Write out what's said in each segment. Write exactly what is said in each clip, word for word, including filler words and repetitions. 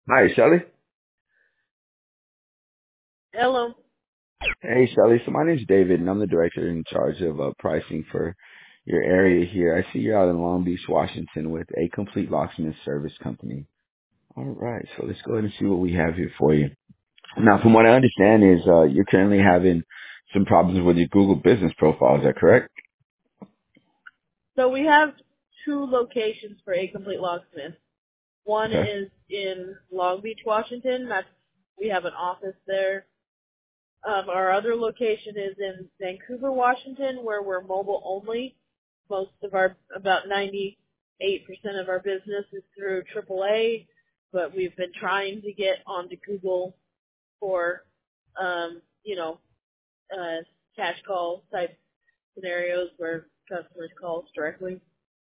Hi, Shelly. Hello. Hey, Shelly. So my name's David, and I'm the director in charge of uh, pricing for your area here. I see you're out in Long Beach, Washington, with a complete locksmith service company. All right, so let's go ahead and see what we have here for you. Now, from what I understand, is uh, you're currently having some problems with your Google Business profile. Is that correct? So we have two locations for A Complete Locksmith. One Okay. is in Long Beach, Washington. That's we have an office there. Um, our other location is in Vancouver, Washington, where we're mobile only. Most of our, about ninety-eight percent of our business is through triple A, but we've been trying to get onto Google for, um, you know, uh, cash call type scenarios where customers call us directly.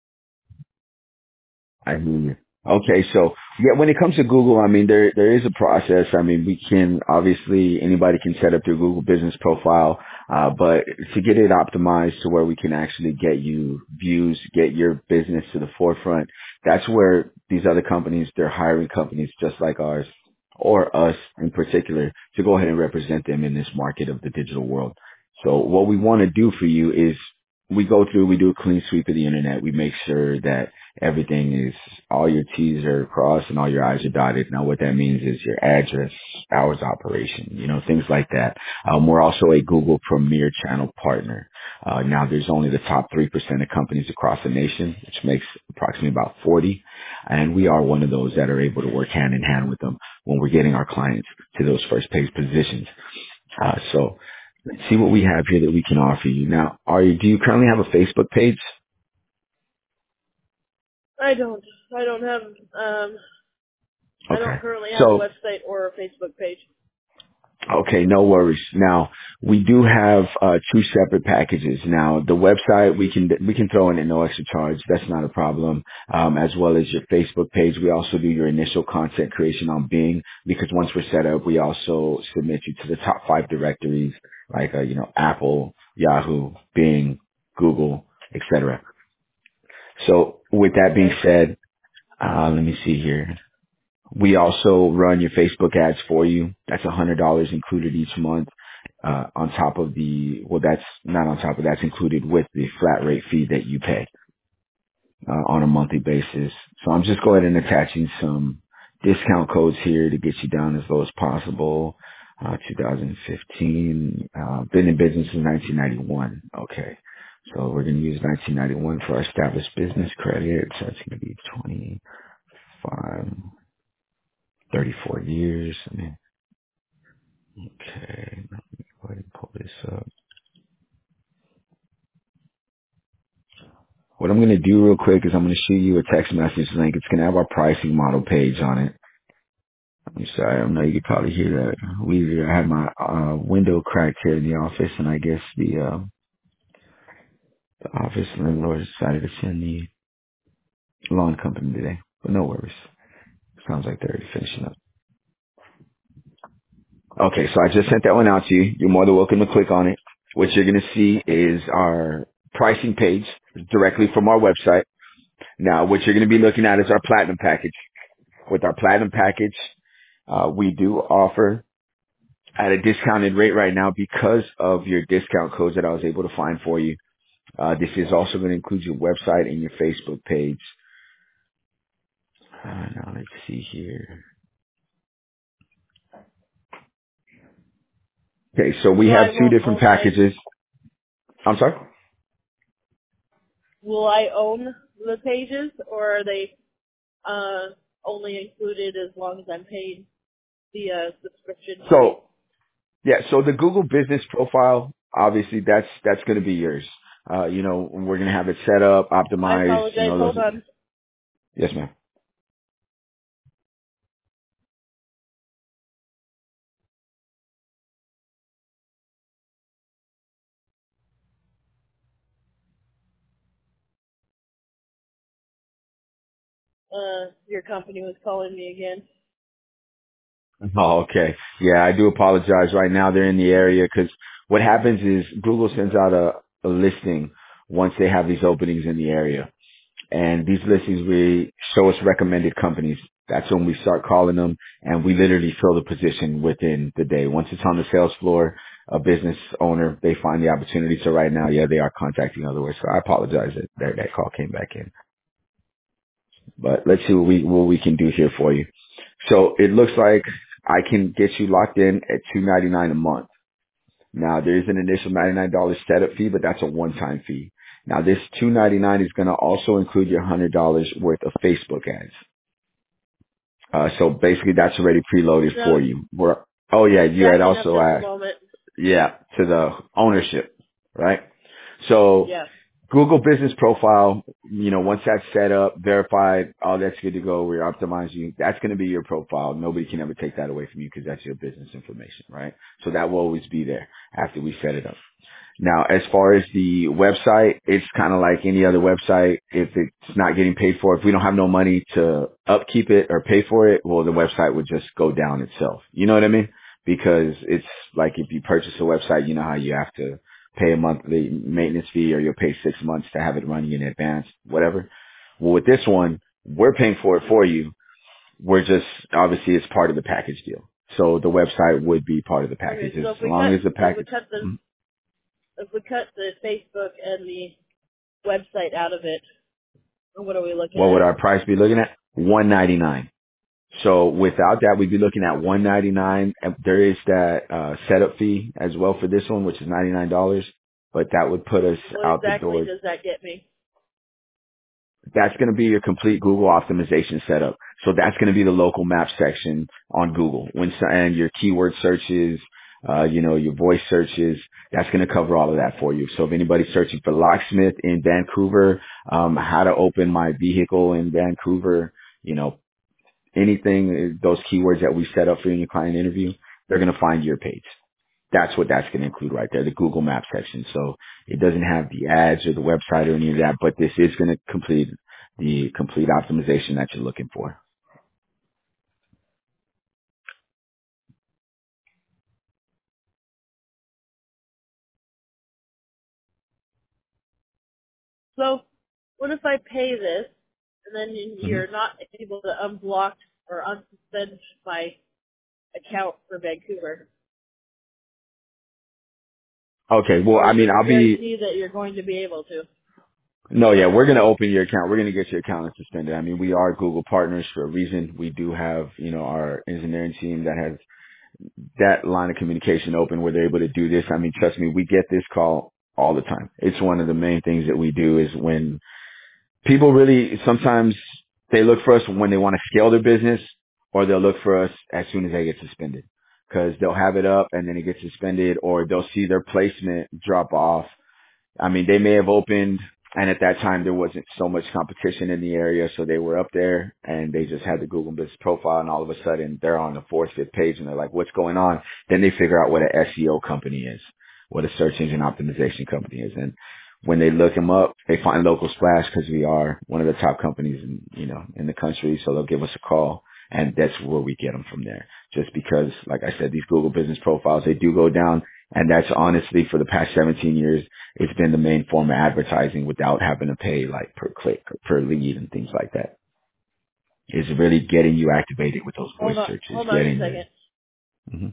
I hear you. Okay, so yeah, when it comes to Google, I mean, there there is a process. I mean, we can obviously anybody can set up their Google Business profile, uh, but to get it optimized to where we can actually get you views, get your business to the forefront, that's where these other companies, they're hiring companies just like ours or us in particular to go ahead and represent them in this market of the digital world. So what we want to do for you is we go through, we do a clean sweep of the internet. We make sure that everything is, all your T's are crossed and all your I's are dotted. Now what that means is your address, hours of operation, you know, things like that. Um, we're also a Google Premier Channel partner. Uh, now there's only the top three percent of companies across the nation, which makes approximately about forty. And we are one of those that are able to work hand in hand with them when we're getting our clients to those first page positions. Uh, so let's see what we have here that we can offer you. Now, are you, do you currently have a Facebook page? I don't. I don't have. Um, I Okay. don't currently have a So website or a Facebook page. okay, no worries. Now, we do have uh, two separate packages. Now, the website we can we can throw in at no extra charge. That's not a problem. Um, as well as your Facebook page. We also do your initial content creation on Bing because once we're set up, we also submit you to the top five directories like uh, you know Apple, Yahoo, Bing, Google, et cetera. So, with that being Okay. said, uh, let me see here. We also run your Facebook ads for you. That's one hundred dollars included each month. Uh, on top of the, well, that's not on top of, that's included with the flat rate fee that you pay, uh, on a monthly basis. So I'm just going ahead and attaching some discount codes here to get you down as low as possible. Uh, two thousand fifteen, uh, been in business since nineteen ninety-one. Okay. So we're going to use nineteen ninety-one for our established business credit. So it's going to be twenty-five, thirty-four years. I mean, okay. Let me go ahead and pull this up. What I'm going to do real quick is I'm going to shoot you a text message link. It's going to have our pricing model page on it. I'm sorry. I know you could probably hear that. We I had my uh, window cracked here in the office, and I guess the, uh, the office landlord decided to send the lawn company today. But no worries. Sounds like they're already finishing up. Okay, so I just sent that one out to you. You're more than welcome to click on it. What you're going to see is our pricing page directly from our website. Now, what you're going to be looking at is our platinum package. With our platinum package, uh, we do offer at a discounted rate right now because of your discount codes that I was able to find for you. Uh, this is also going to include your website and your Facebook page. Uh, now let's see here. Okay, so we So have I two won't different own my. packages. I'm sorry? Will I own the pages, or are they uh, only included as long as I'm paying the uh, subscription fee? So, yeah, so the Google business profile, obviously that's, that's going to be yours. Uh, you know, we're going to have it set up, I optimized, you apologize. know, those. Hold on. Yes, ma'am. Uh, your company was calling me again. Oh, okay. Yeah, I do apologize. Right now they're in the area because what happens is Google sends out a, a listing once they have these openings in the area. And these listings we show us recommended companies. That's when we start calling them, and we literally fill the position within the day. Once it's on the sales floor, a business owner, they find the opportunity. So right now, yeah, they are contacting other ways. So I apologize that that, that call came back in. But let's see what we what we can do here for you. So it looks like I can get you locked in at two ninety-nine a month. Now there is an initial ninety-nine dollars setup fee, but that's a one-time fee. Now this two ninety-nine is going to also include your one hundred dollars worth of Facebook ads. Uh, so basically that's already preloaded No, for you. We're, oh yeah, you had backing up also just a asked, moment. yeah, to the ownership, right? So Yeah. Google Business Profile, you know, once that's set up, verified, all that's good to go, we're optimizing you. That's going to be your profile. Nobody can ever take that away from you because that's your business information, right? So that will always be there after we set it up. Now, as far as the website, it's kind of like any other website. If it's not getting paid for, if we don't have no money to upkeep it or pay for it, well, the website would just go down itself. You know what I mean? Because it's like if you purchase a website, you know how you have to pay a monthly maintenance fee or you'll pay six months to have it running in advance, whatever. Well, with this one, we're paying for it for you. We're just, obviously it's part of the package deal. So the website would be part of the package Okay, as so if we long cut, as the if we package. cut the, if we cut the Facebook and the website out of it, what are we looking What would at? our price be looking at? one ninety-nine. So without that, we'd be looking at one ninety-nine. And there is that uh, setup fee as well for this one, which is ninety-nine dollars. But that would put us What out the exactly door. does that get me? That's going to be your complete Google optimization setup. So that's going to be the local map section on Google. When and your keyword searches, uh, you know, your voice searches, that's going to cover all of that for you. So if anybody's searching for locksmith in Vancouver, um, how to open my vehicle in Vancouver, you know, anything, those keywords that we set up for you in your client interview, they're going to find your page. That's what that's going to include right there, the Google Maps section. So it doesn't have the ads or the website or any of that, but this is going to complete the complete optimization that you're looking for. So, what if I pay this, and then you- hmm you're not able to unblock or unsuspend my account for Vancouver? Okay. Well, Or I is mean, there a I'll be, guarantee that you're going to be able to? no, yeah, we're going to open your account. We're going to get your account suspended. I mean, we are Google partners for a reason. We do have, you know, our engineering team that has that line of communication open where they're able to do this. I mean, trust me, we get this call all the time. It's one of the main things that we do is when people really, sometimes they look for us when they want to scale their business or they'll look for us as soon as they get suspended because they'll have it up and then it gets suspended or they'll see their placement drop off. I mean, they may have opened and at that time there wasn't so much competition in the area. So they were up there and they just had the Google business profile and all of a sudden they're on the fourth, fifth page and they're like, what's going on? Then they figure out what an S E O company is, what a search engine optimization company is. And when they look them up, they find Local Splash because we are one of the top companies in, you know, in the country. So they'll give us a call and that's where we get them from there. Just because, like I said, these Google business profiles, they do go down. And that's honestly for the past seventeen years, it's been the main form of advertising without having to pay like per click or per lead and things like that. It's really getting you activated with those voice Hold on, searches, hold on a getting the, second. hmm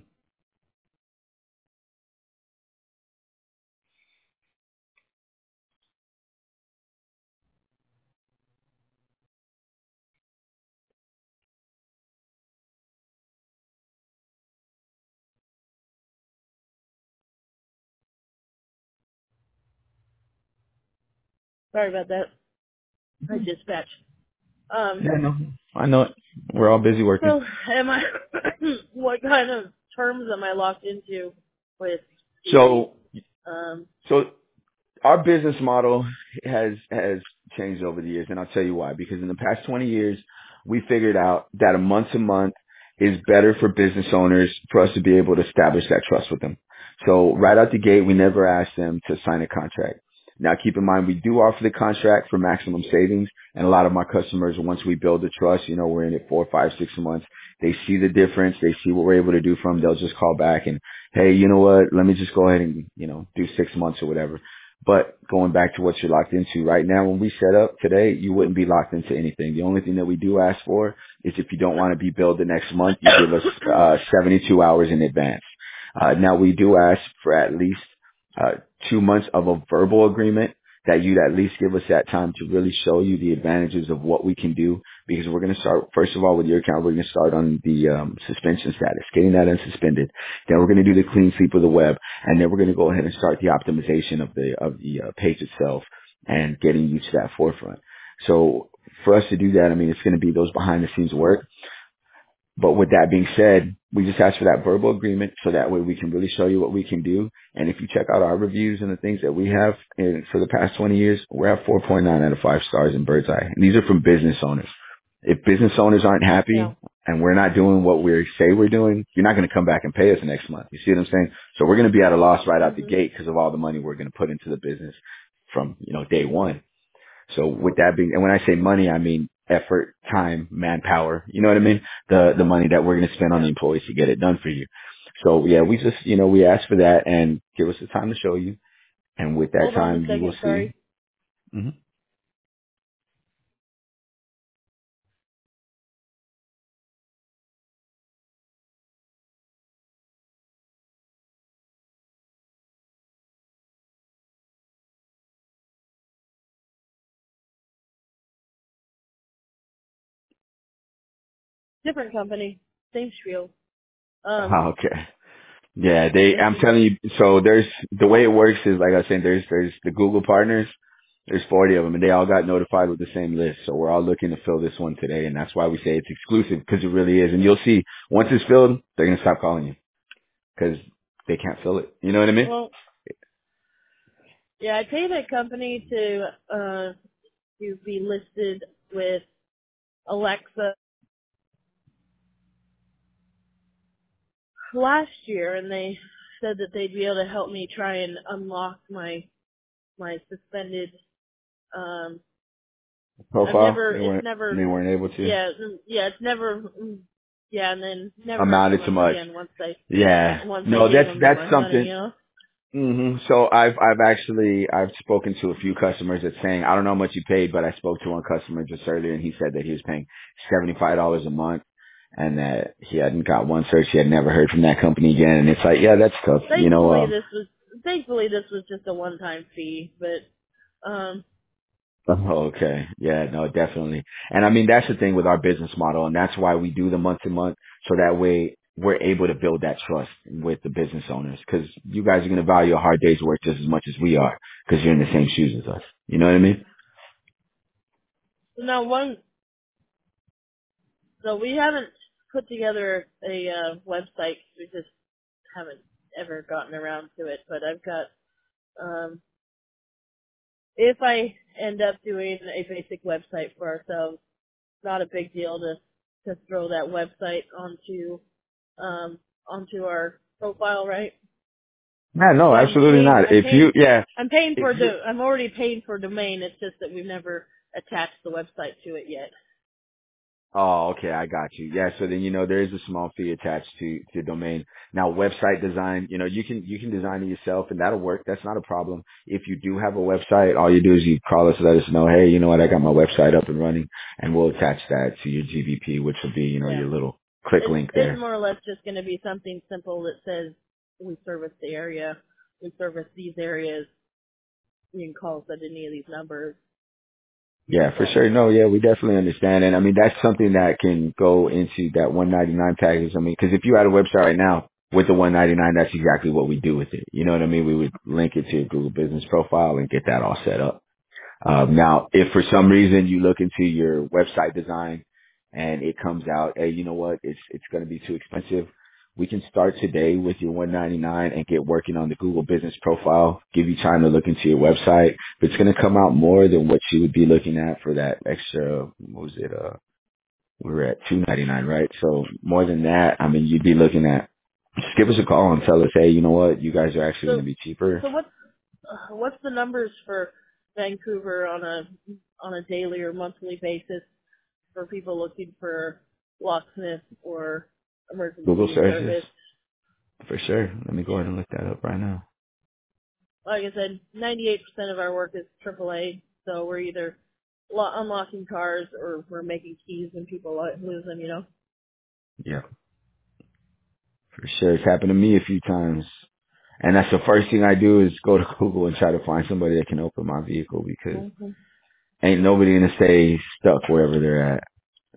Sorry about that. I dispatch. Um, yeah, no, I know it. We're all busy working. so am I, what kind of terms am I locked into with the, So, um, so our business model has has changed over the years, and I'll tell you why. Because in the past twenty years, we figured out that a month to month is better for business owners for us to be able to establish that trust with them. So right out the gate, we never ask them to sign a contract. Now, keep in mind, we do offer the contract for maximum savings, and a lot of my customers, once we build the trust, you know, we're in it four, five, six months. They see the difference. They see what we're able to do for them. They'll just call back and, hey, you know what? Let me just go ahead and, you know, do six months or whatever. But going back to what you're locked into right now, when we set up today, you wouldn't be locked into anything. The only thing that we do ask for is if you don't want to be billed the next month, you give us uh, seventy-two hours in advance. Uh, now we do ask for at least uh, two months of a verbal agreement that you'd at least give us that time to really show you the advantages of what we can do, because we're going to start, first of all, with your account, we're going to start on the um, suspension status, getting that unsuspended. Then we're going to do the clean sweep of the web, and then we're going to go ahead and start the optimization of the of the uh, page itself and getting you to that forefront. So for us to do that, I mean, it's going to be those behind the scenes work. But with that being said, we just ask for that verbal agreement so that way we can really show you what we can do. And if you check out our reviews and the things that we have in, for the past twenty years, we're at four point nine out of five stars in Bird's Eye. And these are from business owners. If business owners aren't Yeah. happy and we're not doing what we say we're doing, you're not going to come back and pay us next month. You see what I'm saying? So we're going to be at a loss right out the Mhm. gate because of all the money we're going to put into the business from, you know, day one. So with that being, and when I say money, I mean effort, time, manpower. You know what I mean? The the money that we're going to spend on Yeah. the employees to get it done for you. So yeah, we just, you know, we ask for that and give us the time to show you. And with that Hold on a time, you will second. see. Sorry. hmm Different company. Same spiel. Um. Okay. Yeah, they. I'm telling you. So there's the way it works is like I was saying. There's there's the Google partners. There's forty of them, and they all got notified with the same list. So we're all looking to fill this one today, and that's why we say it's exclusive because it really is. And you'll see once it's filled, they're gonna stop calling you because they can't fill it. You know what I mean? Well, yeah, I paid a company to uh to be listed with Alexa last year, and they said that they'd be able to help me try and unlock my my suspended. Um, I've Profile. never. They It's weren't. never. They weren't able to. Yeah. mm, Yeah. It's never. mm, Yeah, and then never heard from Amounted to them much. again once I Yeah. once I No, gave that's them that's my money. something. You know. hmm So I've I've actually I've spoken to a few customers that saying I don't know how much you paid, but I spoke to one customer just earlier and he said that he was paying seventy five dollars a month and that he hadn't got one search. He had never heard from that company again, and it's like, yeah, that's tough. You know, Thankfully, um, this was thankfully this was just a one time fee, but um, Oh, okay. Yeah, no, definitely. And I mean, that's the thing with our business model, and that's why we do the month to month, so that way we're able to build that trust with the business owners, because you guys are going to value a hard day's work just as much as we are, because you're in the same shoes as us. You know what I mean? so now one. So we haven't put together a uh, website. We just haven't ever gotten around to it. But I've got. Um, if I end up doing a basic website for ourselves, not a big deal to to throw that website onto um onto our profile, right? Yeah, no, So I'm absolutely paying, not. I'm If you, paying, yeah, I'm paying if for you, the, I'm already paying for domain. It's just that we've never attached the website to it yet. Oh, okay, I got you. Yeah, so then you know there is a small fee attached to to domain. Now, website design, you know, you can you can design it yourself, and that'll work. That's not a problem. If you do have a website, all you do is you call us, let us know, hey, you know what, I got my website up and running, and we'll attach that to your G V P, which will be, you know, Yeah. your little click It's, link it's there. more or less just going to be something simple that says we service the area, we service these areas. You can call us at any of these numbers. Yeah, for But sure. No, yeah, we definitely understand. And I mean, that's something that can go into that one ninety-nine package. I mean, cause if you had a website right now with the one ninety-nine, that's exactly what we do with it. You know what I mean? We would link it to your Google business profile and get that all set up. Um, now, if for some reason you look into your website design and it comes out, hey, you know what, it's it's going to be too expensive. We can start today with your one ninety-nine and get working on the Google business profile. Give you time to look into your website. But it's going to come out more than what you would be looking at for that extra. What was it? Uh, we were at two ninety-nine, right? So more than that, I mean, you'd be looking at. Just give us a call and tell us, hey, you know what, you guys are actually going so, to be cheaper. so what's, uh, what's the numbers for Vancouver on a, on a daily or monthly basis for people looking for locksmith or Google emergency searches service? for sure. Let me go ahead and look that up right now. like I said, ninety-eight percent of our work is triple A, so we're either lo- unlocking cars or we're making keys when people lo- lose them, you know. Yeah, for sure. It's happened to me a few times. And that's the first thing I do is go to Google and try to find somebody that can open my vehicle because Mm-hmm. ain't nobody gonna stay stuck wherever they're at.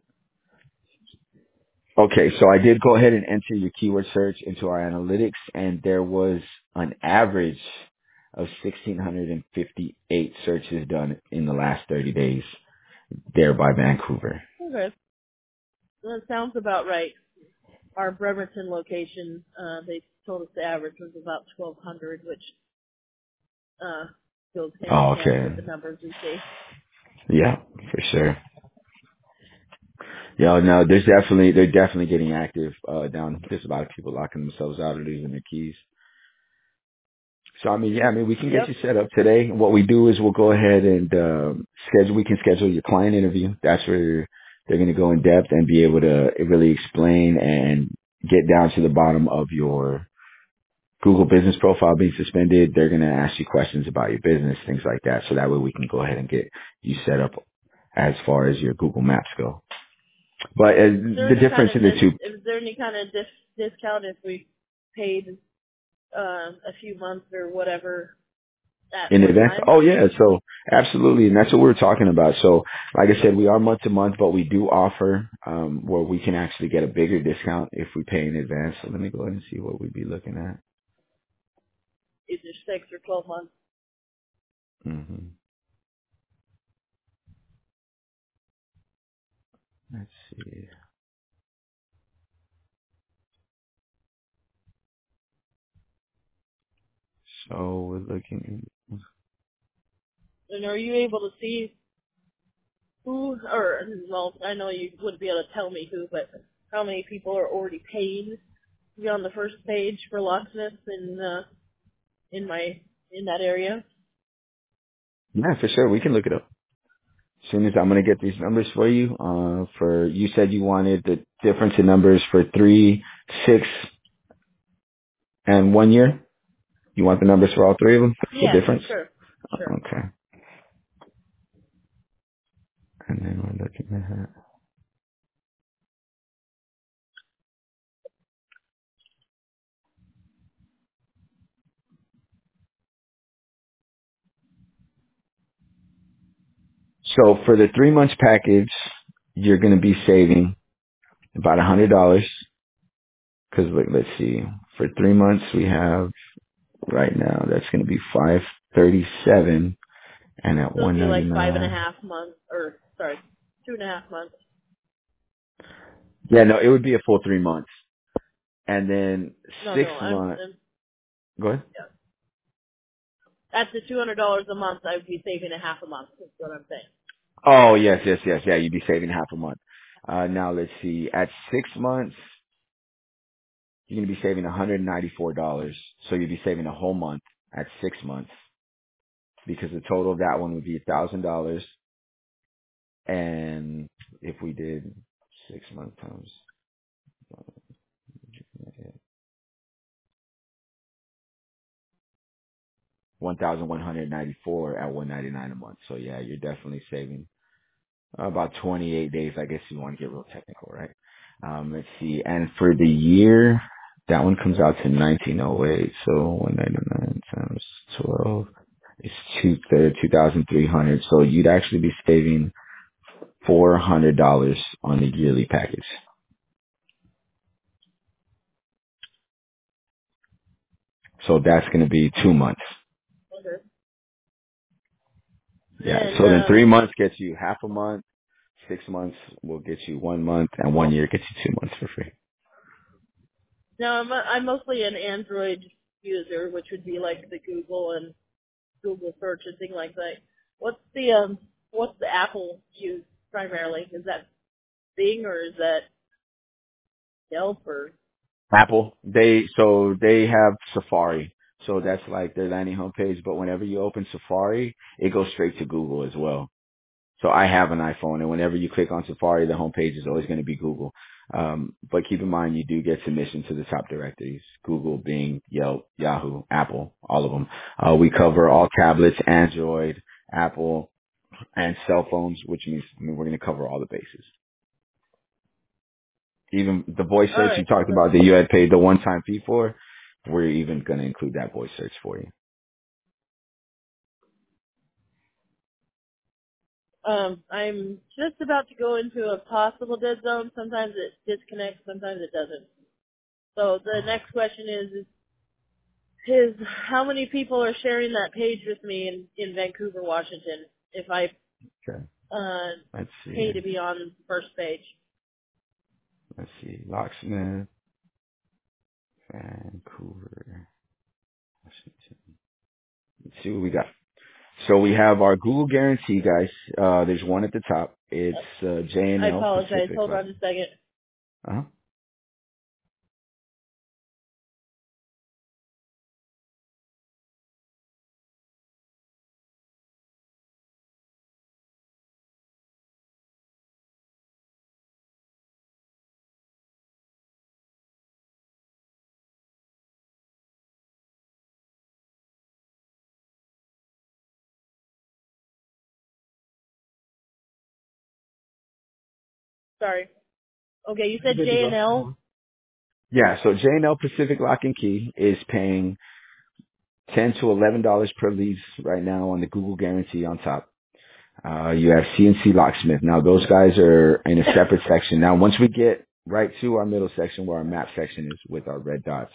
Okay, so I did go ahead and enter your keyword search into our analytics, and there was an average of one thousand six hundred fifty-eight searches done in the last thirty days there by Vancouver. Okay, that sounds about right. Our Bremerton location, uh, they told us the average was about twelve hundred, which uh, goes hand in Oh, hand okay. with the numbers we see. Yeah, for sure. Yeah, no, there's definitely, they're definitely getting active, uh, down. There's a lot of people locking themselves out or losing their keys. So I mean, yeah, I mean, we can get Yep. you set up today. What we do is we'll go ahead and um, schedule. We can schedule your client interview. That's where they're going to go in depth and be able to really explain and get down to the bottom of your Google business profile being suspended. They're going to ask you questions about your business, things like that. So that way we can go ahead and get you set up as far as your Google Maps go. But uh, Is there the any kind difference of in the dis- two is there any kind of dis- discount if we paid uh, a few months or whatever at in one advance? time? Oh yeah, so absolutely, and that's what we're talking about. So, like I said, we are month to month, but we do offer um, where we can actually get a bigger discount if we pay in advance. So let me go ahead and see what we'd be looking at. Either six or twelve months. hmm Let's see. So we're looking. And are you able to see who, or well, I know you wouldn't be able to tell me who, but how many people are already paid to be on the first page for locksmiths in uh, in my in that area? Yeah, for sure, we can look it up. As soon as I'm gonna get these numbers for you. Uh, for you said you wanted the difference in numbers for three, six, and one year. You want the numbers for all three of them? The Yeah, difference? sure, sure. Okay. And then we're looking at. So for the three months package, you're going to be saving about a hundred dollars. Cause look, let's see, for three months we have right now, that's going to be five thirty-seven and at So it'd one be like five and a ninety-nine. half months, or sorry, two and a half months. Yeah, no, it would be a full three months. And then No, six no, I'm, months, I'm go ahead. yeah. At the two hundred dollars a month, I'd be saving a half a month. Is what I'm saying. Oh, yes, yes, yes. Yeah, you'd be saving half a month. Uh, now let's see, at six months, you're going to be saving one hundred ninety-four dollars. So you'd be saving a whole month at six months because the total of that one would be a thousand dollars. And if we did six month times one thousand one hundred ninety four at one ninety nine a month. So yeah, you're definitely saving about twenty eight days. I guess you want to get real technical, right? Um, let's see. And for the year, that one comes out to nineteen oh eight. So one ninety nine times twelve is two two thousand three hundred. So you'd actually be saving four hundred dollars on the yearly package. So that's going to be two months. Okay. Yeah. And So then um, three months gets you half a month. Six months will get you one month, and one year gets you two months for free. now I'm I'm mostly an Android user, which would be like the Google and Google search and thing like that. What's the um what's the Apple use primarily? Is that Bing or is that Yelp or Apple, they so they have Safari. So that's like their landing homepage. But whenever you open Safari, it goes straight to Google as well. So I have an iPhone, and whenever you click on Safari, the homepage is always going to be Google. Um, but keep in mind, you do get submission to the top directories: Google, Bing, Yelp, Yahoo, Apple, all of them. Uh, we cover all tablets, Android, Apple, and cell phones, which means I mean, we're going to cover all the bases. Even the voice All search you right. talked So, about that you had paid the one-time fee for, we're even going to include that voice search for you. um, I'm just about to go into a possible dead zone. Sometimes it disconnects, sometimes it doesn't. So the next question is, is, is how many people are sharing that page with me in, in Vancouver, Washington, if I Okay. uh, Let's see pay here. to be on the first page? Let's see. Locksmith, Vancouver, Washington. Let's see what we got. So we have our Google guarantee, guys. Uh, there's one at the top. It's uh, J and I L apologize. Pacific. Hold on a second. Uh-huh. Sorry. Okay, you You're said good to J and go. L. Yeah, so J and L Pacific Lock and Key is paying ten to eleven dollars per lease right now on the Google guarantee on top. Uh, you have C N C Locksmith. Now those guys are in a separate section. Now once we get right to our middle section where our map section is with our red dots,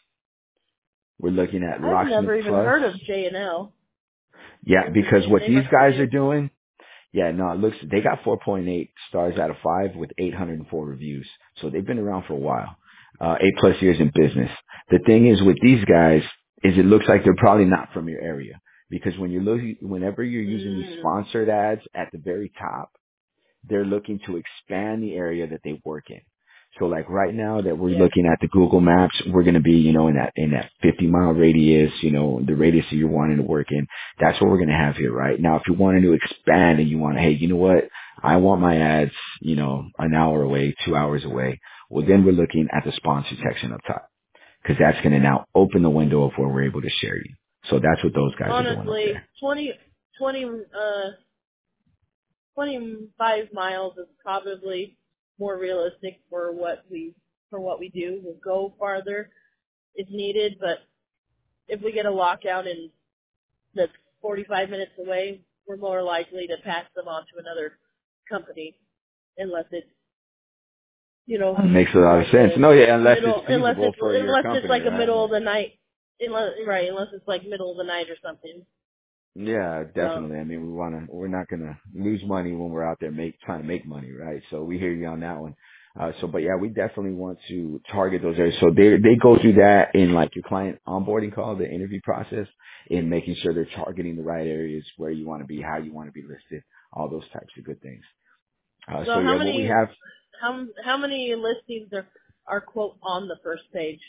we're looking at I've Locksmith never even Plus. heard of J and L. Yeah, because Interesting. what They these must be guys are new. doing, yeah, no, it looks, they got four point eight stars out of five with eight hundred four reviews. So they've been around for a while. Uh, eight plus years in business. The thing is with these guys is it looks like they're probably not from your area because when you're looking, whenever you're using these Mm, sponsored ads at the very top, they're looking to expand the area that they work in. So like right now that we're yeah. looking at the Google Maps, we're going to be, you know, in that, in that fifty mile radius, you know, the radius that you're wanting to work in. That's what we're going to have here, right? Now, if you're wanting to expand and you want to, hey, you know what? I want my ads, you know, an hour away, two hours away. Well, then we're looking at the sponsored section up top because that's going to now open the window of where we're able to share you. So that's what those guys are doing up there. Honestly, twenty, twenty, uh, twenty-five miles is probably more realistic for what we for what we do. We'll go farther if needed, but if we get a lockout and that's forty-five minutes away, we're more likely to pass them on to another company unless it's, you know, Makes a lot of like sense. a No, yeah, unless it's middle, unless feasible it's for your unless it's company, like a right? middle Yeah. of the night, unless right, unless it's like middle of the night or something. Yeah, So, definitely. I mean, we want to, we're not going to lose money when we're out there make, trying to make money, right? So we hear you on that one. Uh, so, but yeah, we definitely want to target those areas. So they, they go through that in like your client onboarding call, the interview process in making sure they're targeting the right areas where you want to be, how you want to be listed, all those types of good things. Uh, so so how yeah, what we many have how how many listings are are quote on the first page?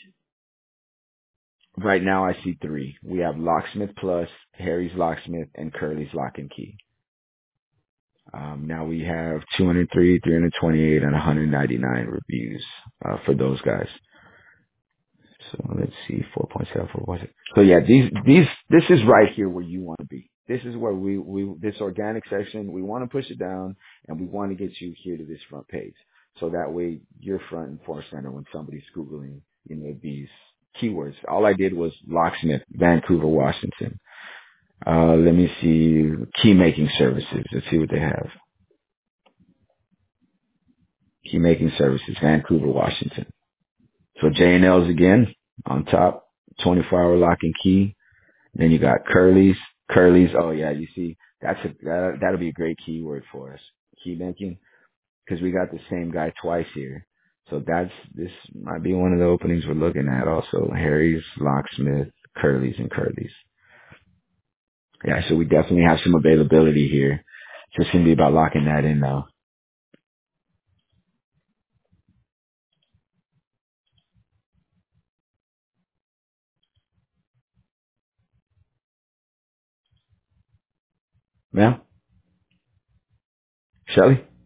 right now, I see three. We have Locksmith Plus, Harry's Locksmith, and Curly's Lock and Key. Um, now we have two hundred three, three hundred twenty-eight, and one hundred ninety-nine reviews uh, for those guys. So let's see, four point seven, what was it? So yeah, these, these, this is right here where you want to be. This is where we, we, this organic section, we want to push it down and we want to get you here to this front page. So that way you're front and forefront when somebody's Googling, you know, these keywords. All I did was locksmith, Vancouver, Washington. Uh, let me see, key making services. Let's see what they have. Key making services, Vancouver, Washington. So J and L's again on top, twenty-four hour lock and key. Then you got Curly's. Curly's. Oh yeah, you see, that's a that, that'll be a great keyword for us. Key making because we got the same guy twice here. So that's this might be one of the openings we're looking at. Also, Harry's, Locksmith, Curly's, and Curly's. Yeah, so we definitely have some availability here. Just gonna be about locking that in now. Yeah. Shelly?